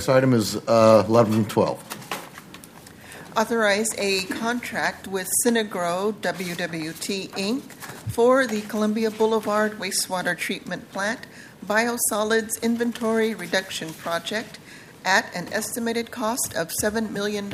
Next item is 11 and 12. Authorize a contract with Synagro WWT, Inc. for the Columbia Boulevard Wastewater Treatment Plant Biosolids Inventory Reduction Project at an estimated cost of $7 million.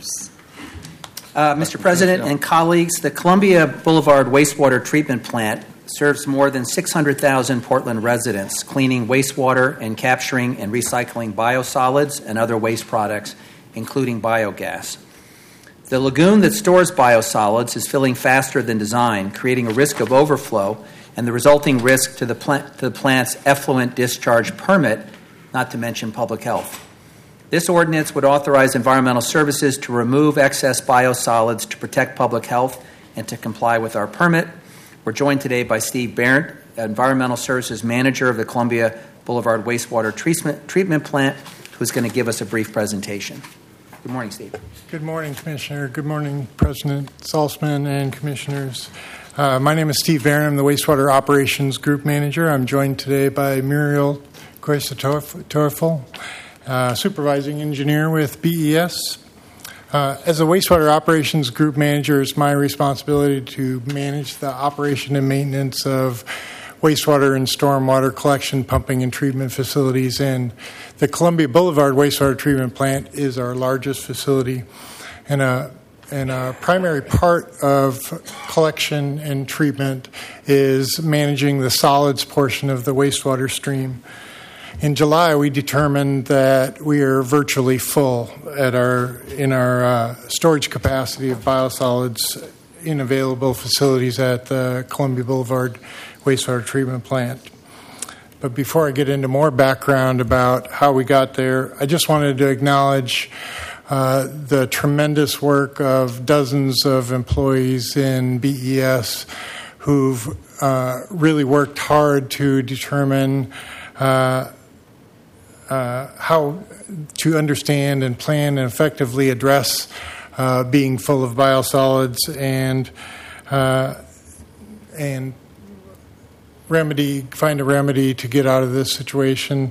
Mr. President and colleagues, the Columbia Boulevard Wastewater Treatment Plant serves more than 600,000 Portland residents, cleaning wastewater and capturing and recycling biosolids and other waste products, including biogas. The lagoon that stores biosolids is filling faster than designed, creating a risk of overflow and the resulting risk to the plant's effluent discharge permit, not to mention public health. This ordinance would authorize environmental services to remove excess biosolids to protect public health and to comply with our permit. We're joined today by Steve Barrett, Environmental Services Manager of the Columbia Boulevard Wastewater Treatment Plant, who's going to give us a brief presentation. Good morning, Steve. Good morning, Commissioner. Good morning, President Salzman and Commissioners. My name is Steve Barron. I'm the Wastewater Operations Group Manager. I'm joined today by Muriel Koisatorfel, Supervising Engineer with BES. As a Wastewater Operations Group Manager, it's my responsibility to manage the operation and maintenance of wastewater and stormwater collection, pumping, and treatment facilities. And the Columbia Boulevard Wastewater Treatment Plant is our largest facility. And a primary part of collection and treatment is managing the solids portion of the wastewater stream. In July, we determined that we are virtually full in our storage capacity of biosolids in available facilities at the Columbia Boulevard Wastewater Treatment Plant. But before I get into more background about how we got there, I just wanted to acknowledge the tremendous work of dozens of employees in BES who've really worked hard to determine how to understand and plan and effectively address being full of biosolids and find a remedy to get out of this situation.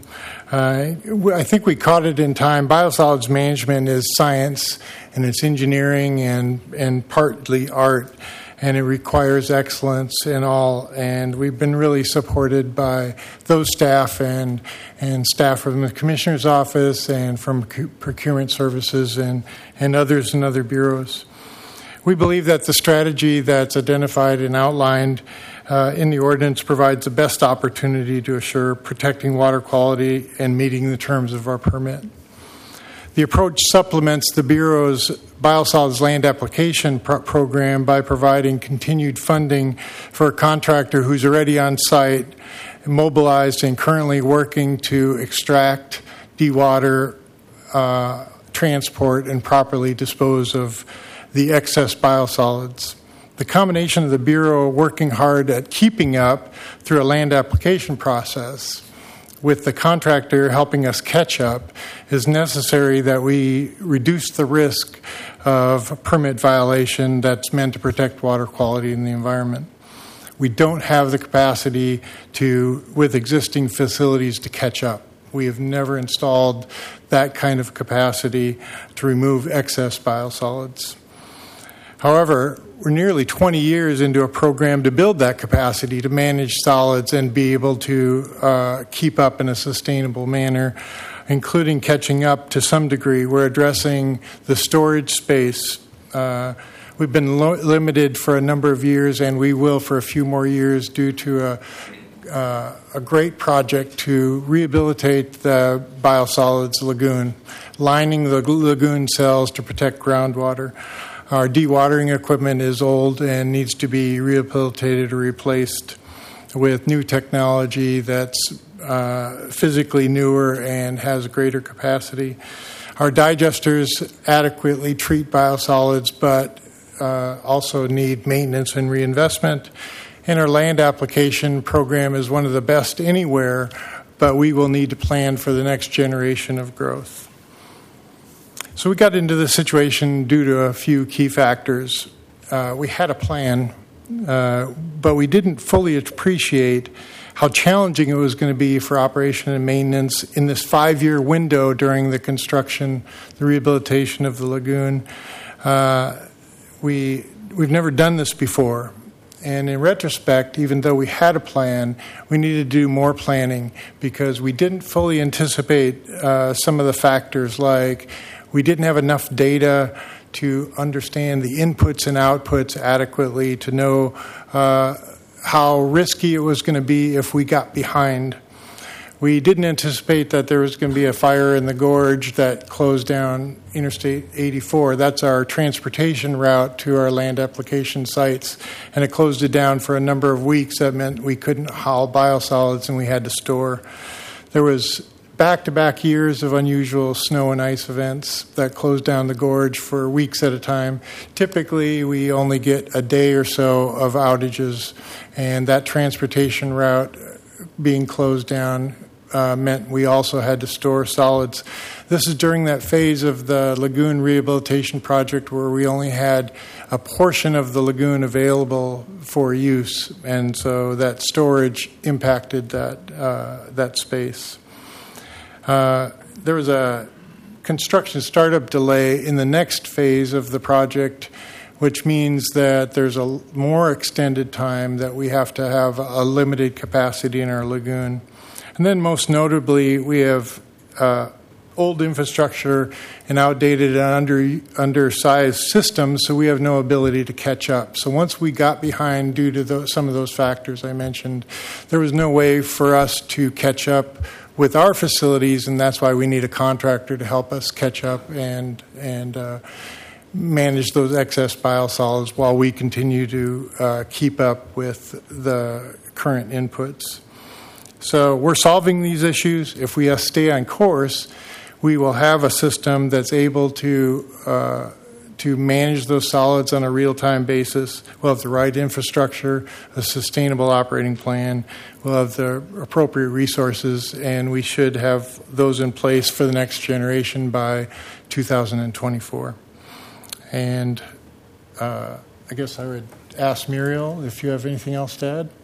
I think we caught it in time. Biosolids management is science, and it's engineering and partly art, and it requires excellence in all. And we've been really supported by those staff and staff from the Commissioner's Office and from Procurement Services and others in other bureaus. We believe that the strategy that's identified and outlined in the ordinance provides the best opportunity to assure protecting water quality and meeting the terms of our permit. The approach supplements the Bureau's Biosolids Land Application program by providing continued funding for a contractor who's already on site, mobilized, and currently working to extract, dewater, transport, and properly dispose of the excess biosolids. The combination of the Bureau working hard at keeping up through a land application process with the contractor helping us catch up is necessary that we reduce the risk of permit violation that's meant to protect water quality in the environment. We don't have the capacity with existing facilities to catch up. We have never installed that kind of capacity to remove excess biosolids. However, we're nearly 20 years into a program to build that capacity to manage solids and be able to keep up in a sustainable manner, including catching up to some degree. We're addressing the storage space. We've been limited for a number of years, and we will for a few more years due to a great project to rehabilitate the biosolids lagoon, lining the lagoon cells to protect groundwater. Our dewatering equipment is old and needs to be rehabilitated or replaced with new technology that's physically newer and has greater capacity. Our digesters adequately treat biosolids, but also need maintenance and reinvestment. And our land application program is one of the best anywhere, but we will need to plan for the next generation of growth. So we got into this situation due to a few key factors. We had a plan, but we didn't fully appreciate how challenging it was going to be for operation and maintenance in this 5-year window during the construction, the rehabilitation of the lagoon. We've never done this before. And in retrospect, even though we had a plan, we needed to do more planning because we didn't fully anticipate some of the factors, like we didn't have enough data to understand the inputs and outputs adequately to know how risky it was going to be if we got behind. We didn't anticipate that there was going to be a fire in the gorge that closed down Interstate 84. That's our transportation route to our land application sites, and it closed it down for a number of weeks. That meant we couldn't haul biosolids and we had to store. There was back-to-back years of unusual snow and ice events that closed down the gorge for weeks at a time. Typically, we only get a day or so of outages, and that transportation route being closed down meant we also had to store solids. This is during that phase of the lagoon rehabilitation project where we only had a portion of the lagoon available for use, and so that storage impacted that space. There was a construction startup delay in the next phase of the project, which means that there's a more extended time that we have to have a limited capacity in our lagoon. And then most notably, we have old infrastructure and outdated and undersized systems, so we have no ability to catch up. So once we got behind due to some of those factors I mentioned, there was no way for us to catch up with our facilities, and that's why we need a contractor to help us catch up and manage those excess biosolids while we continue to keep up with the current inputs. So we're solving these issues. If we stay on course, we will have a system that's able to manage those solids on a real-time basis. We'll have the right infrastructure, a sustainable operating plan. We'll have the appropriate resources, and we should have those in place for the next generation by 2024. And I guess I would ask Muriel if you have anything else to add.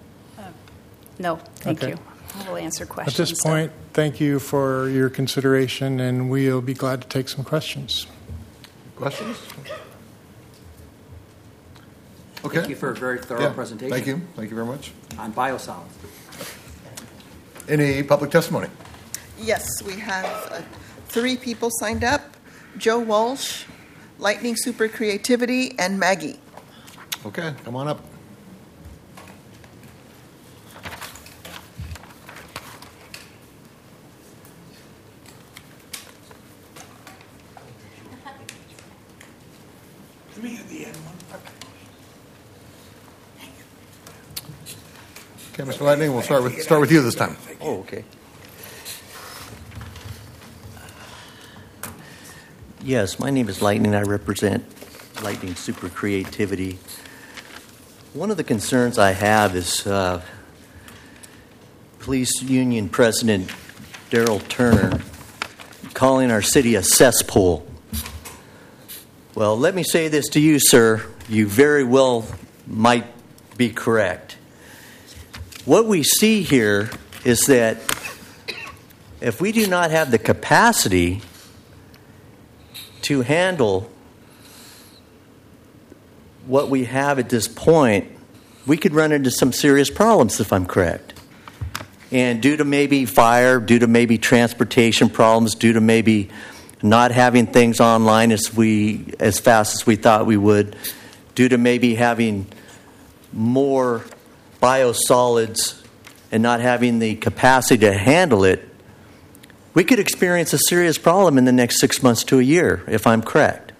No, thank Okay. you. I will answer questions. At this point, thank you for your consideration, and we'll be glad to take some questions. Questions? Okay. Thank you for a very thorough presentation. Thank you. Thank you very much. On biosolids. Any public testimony? Yes, we have 3 people signed up: Joe Walsh, Lightning Super Creativity, and Maggie. Okay, come on up. Okay, Mr. Lightning, we'll start with you this time. Oh, okay. Yes, my name is Lightning. I represent Lightning Super Creativity. One of the concerns I have is Police Union President Daryl Turner calling our city a cesspool. Well, let me say this to you, sir. You very well might be correct. What we see here is that if we do not have the capacity to handle what we have at this point, we could run into some serious problems, if I'm correct. And due to maybe fire, due to maybe transportation problems, due to maybe not having things online as fast as we thought we would, due to maybe having more biosolids and not having the capacity to handle it, we could experience a serious problem in the next 6 months to a year, if I'm correct.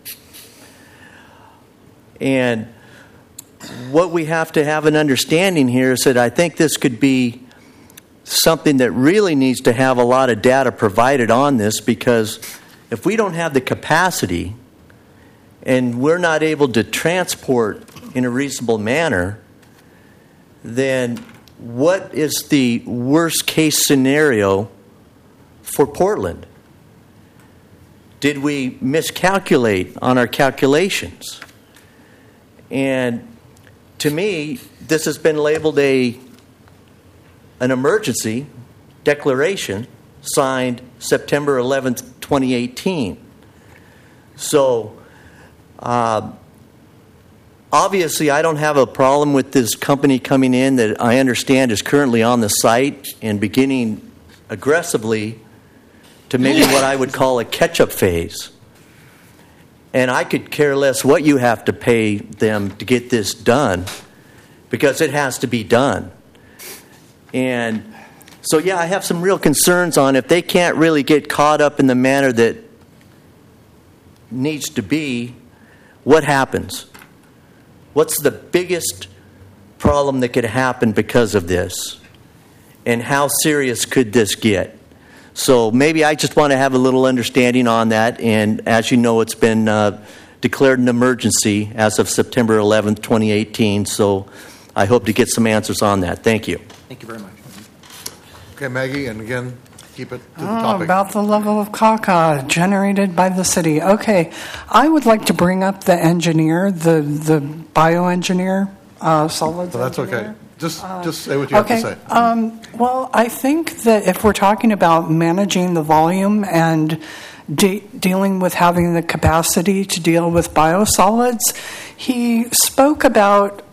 And what we have to have an understanding here is that I think this could be something that really needs to have a lot of data provided on this, because if we don't have the capacity and we're not able to transport in a reasonable manner, then what is the worst case scenario for Portland? Did we miscalculate on our calculations? And to me, this has been labeled an emergency declaration signed September 11th, 2018. So, obviously, I don't have a problem with this company coming in that I understand is currently on the site and beginning aggressively to maybe what I would call a catch-up phase. And I could care less what you have to pay them to get this done, because it has to be done. And so, yeah, I have some real concerns on if they can't really get caught up in the manner that needs to be, what happens? What's the biggest problem that could happen because of this? And how serious could this get? So maybe I just want to have a little understanding on that. And as you know, it's been declared an emergency as of September 11th, 2018. So I hope to get some answers on that. Thank you. Thank you very much. Okay, Maggie, and again, keep it to the topic. About the level of caca generated by the city. Okay, I would like to bring up the engineer, the bioengineer, solids. So that's engineer. okay. Just say what you have to say. Well, I think that if we're talking about managing the volume and dealing with having the capacity to deal with biosolids, he spoke about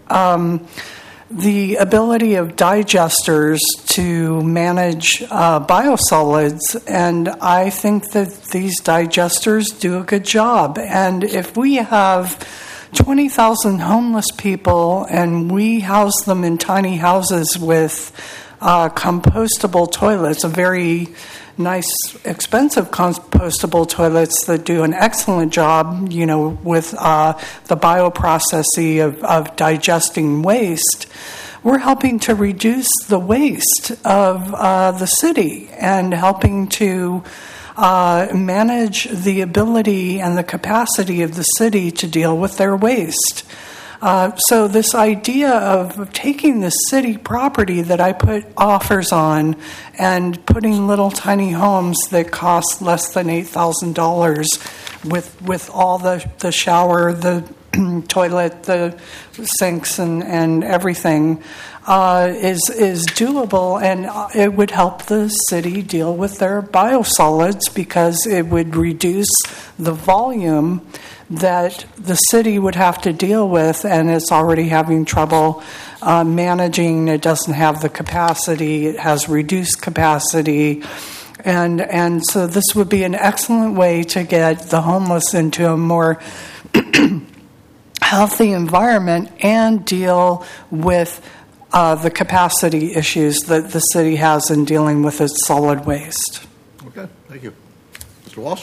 the ability of digesters to manage biosolids, and I think that these digesters do a good job. And if we have 20,000 homeless people and we house them in tiny houses with compostable toilets, a very nice, expensive compostable toilets that do an excellent job, with the bioprocessing of digesting waste, we're helping to reduce the waste of the city and helping to manage the ability and the capacity of the city to deal with their waste. So this idea of taking the city property that I put offers on and putting little tiny homes that cost less than $8,000 with all the shower, the toilet, the sinks, and everything is doable, and it would help the city deal with their biosolids because it would reduce the volume that the city would have to deal with, and it's already having trouble managing. It doesn't have the capacity. It has reduced capacity. And so this would be an excellent way to get the homeless into a more healthy environment and deal with the capacity issues that the city has in dealing with its solid waste. Okay, thank you. Mr. Walsh?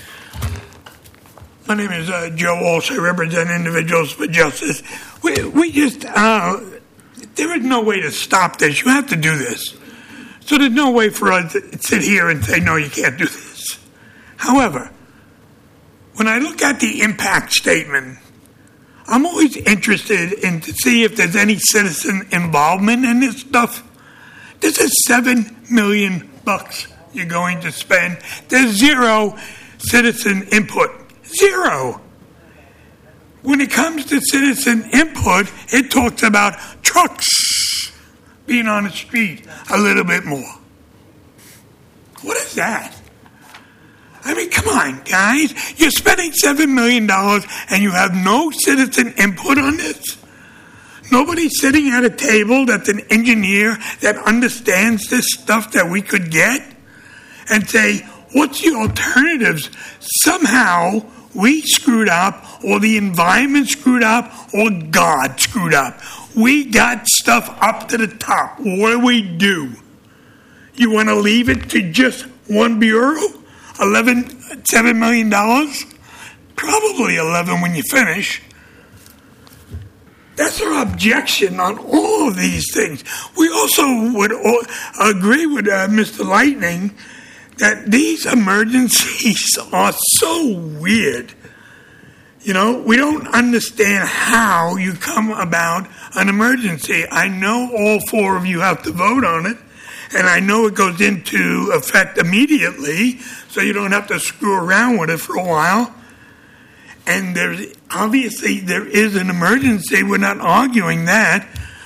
My name is Joe Walsh. I represent Individuals for Justice. We just, there is no way to stop this. You have to do this. So there's no way for us to sit here and say, no, you can't do this. However, when I look at the impact statement, I'm always interested in to see if there's any citizen involvement in this stuff. This is $7 million you're going to spend. There's zero citizen input. Zero. When it comes to citizen input, it talks about trucks being on the street a little bit more. What is that? I mean, come on, guys. You're spending $7 million and you have no citizen input on this? Nobody's sitting at a table that's an engineer that understands this stuff that we could get and say, what's the alternatives? Somehow we screwed up, or the environment screwed up, or God screwed up. We got stuff up to the top. What do? You want to leave it to just one bureau? $7 million? Probably 11 when you finish. That's our objection on all of these things. We also would agree with Mr. Lightning that these emergencies are so weird. We don't understand how you come about an emergency. I know all four of you have to vote on it, and I know it goes into effect immediately, so you don't have to screw around with it for a while. and there is an emergency. We're not arguing that.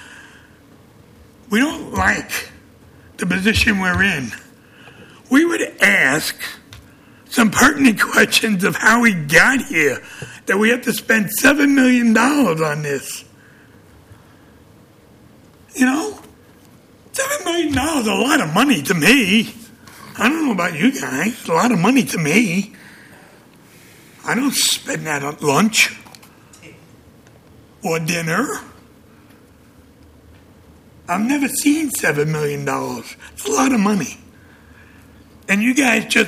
We don't like the position we're in. We would ask some pertinent questions of how we got here, that we have to spend $7 million on this. You know, $7 million is a lot of money to me. I don't know about you guys. It's a lot of money to me. I don't spend that on lunch or dinner. I've never seen $7 million. It's a lot of money. And you guys just...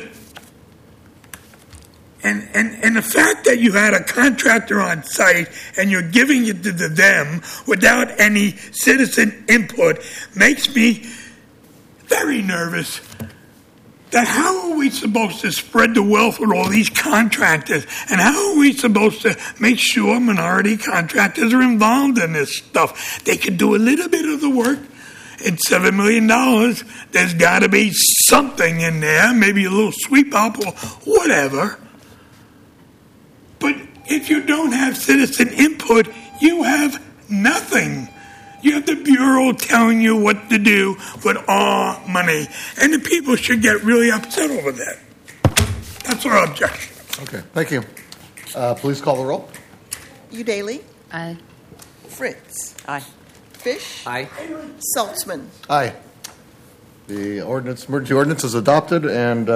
And the fact that you had a contractor on site and you're giving it to them without any citizen input makes me very nervous. That how are we supposed to spread the wealth with all these contractors? And how are we supposed to make sure minority contractors are involved in this stuff? They could do a little bit of the work. And $7 million, there's got to be something in there, maybe a little sweep up or whatever. But if you don't have citizen input, you have nothing. You have the Bureau telling you what to do with our money. And the people should get really upset over that. That's our objection. Okay, thank you. Please call the roll. Udaly. Aye. Fritz. Aye. Fish. Aye. Saltzman. Aye. The emergency ordinance is adopted, and